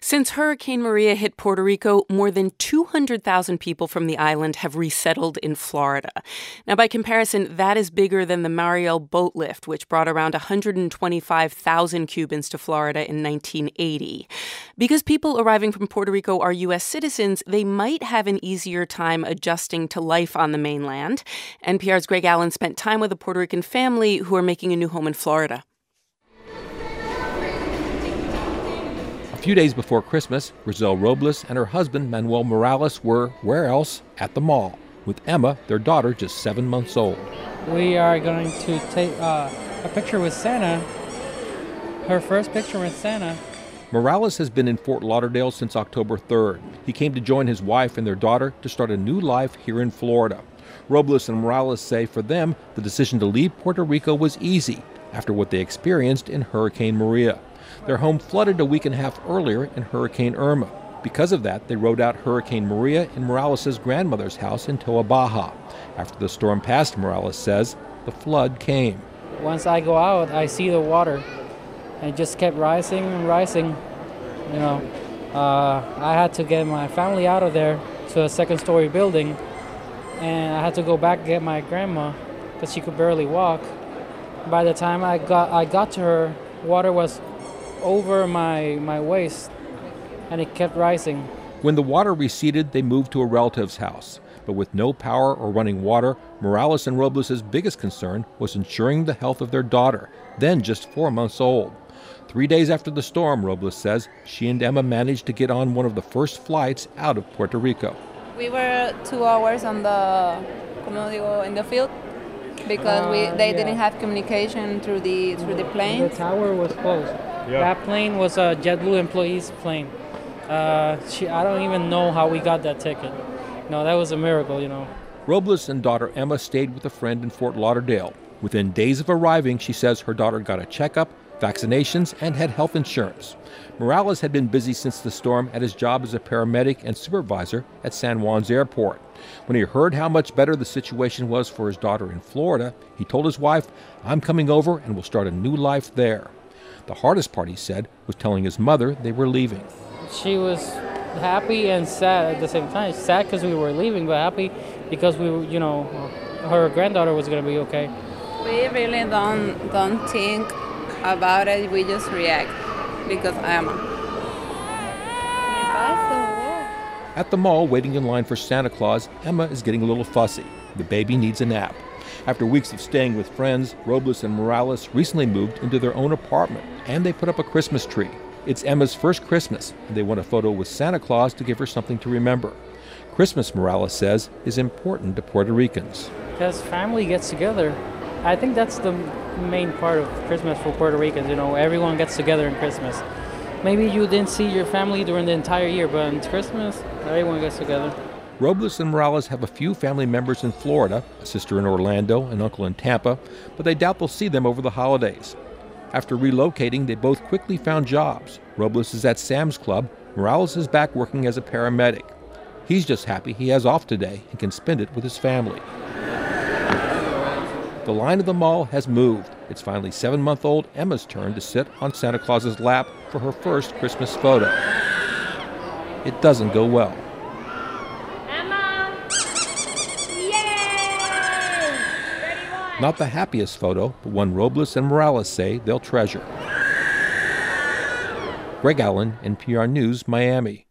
Since Hurricane Maria hit Puerto Rico, more than 200,000 people from the island have resettled in Florida. Now, by comparison, that is bigger than the Mariel boat lift, which brought around 125,000 Cubans to Florida in 1980. Because people arriving from Puerto Rico are U.S. citizens, they might have an easier time adjusting to life on the mainland. NPR's Greg Allen spent time with a Puerto Rican family who are making a new home in Florida. A few days before Christmas, Grizel Robles and her husband, Manuel Morales, were, where else? At the mall, with Emma, their daughter, just 7 months old. We are going to take a picture with Santa, her first picture with Santa. Morales has been in Fort Lauderdale since October 3rd. He came to join his wife and their daughter to start a new life here in Florida. Robles and Morales say for them, the decision to leave Puerto Rico was easy after what they experienced in Hurricane Maria. Their home flooded a week and a half earlier in Hurricane Irma. Because of that, they rode out Hurricane Maria in Morales' grandmother's house in Toa Baja. After the storm passed, Morales says, the flood came. Once I go out, I see the water, and it just kept rising and rising. I had to get my family out of there to a second-story building, and I had to go back and get my grandma because she could barely walk. By the time I got to her, water was over my waist, and it kept rising. When the water receded, they moved to a relative's house. But with no power or running water, Morales and Robles' biggest concern was ensuring the health of their daughter, then just 4 months old. 3 days after the storm, Robles says, she and Emma managed to get on one of the first flights out of Puerto Rico. We were 2 hours in the field because they didn't have communication through the plane. The tower was closed. Yeah. That plane was a JetBlue employee's plane. I don't even know how we got that ticket. No, that was a miracle, Robles and daughter Emma stayed with a friend in Fort Lauderdale. Within days of arriving, she says her daughter got a checkup, vaccinations, and had health insurance. Morales had been busy since the storm at his job as a paramedic and supervisor at San Juan's airport. When he heard how much better the situation was for his daughter in Florida, he told his wife, I'm coming over and we'll start a new life there. The hardest part, he said, was telling his mother they were leaving. She was happy and sad at the same time. Sad because we were leaving, but happy because her granddaughter was going to be okay. We really don't think about it. We just react because Emma. At the mall, waiting in line for Santa Claus, Emma is getting a little fussy. The baby needs a nap. After weeks of staying with friends, Robles and Morales recently moved into their own apartment, and they put up a Christmas tree. It's Emma's first Christmas, and they want a photo with Santa Claus to give her something to remember. Christmas, Morales says, is important to Puerto Ricans. Because family gets together. I think that's the main part of Christmas for Puerto Ricans. Everyone gets together in Christmas. Maybe you didn't see your family during the entire year, but on Christmas, everyone gets together. Robles and Morales have a few family members in Florida, a sister in Orlando, an uncle in Tampa, but they doubt they'll see them over the holidays. After relocating, they both quickly found jobs. Robles is at Sam's Club. Morales is back working as a paramedic. He's just happy he has off today and can spend it with his family. The line of the mall has moved. It's finally 7-month-old Emma's turn to sit on Santa Claus's lap for her first Christmas photo. It doesn't go well. Not the happiest photo, but one Robles and Morales say they'll treasure. Greg Allen, NPR News, Miami.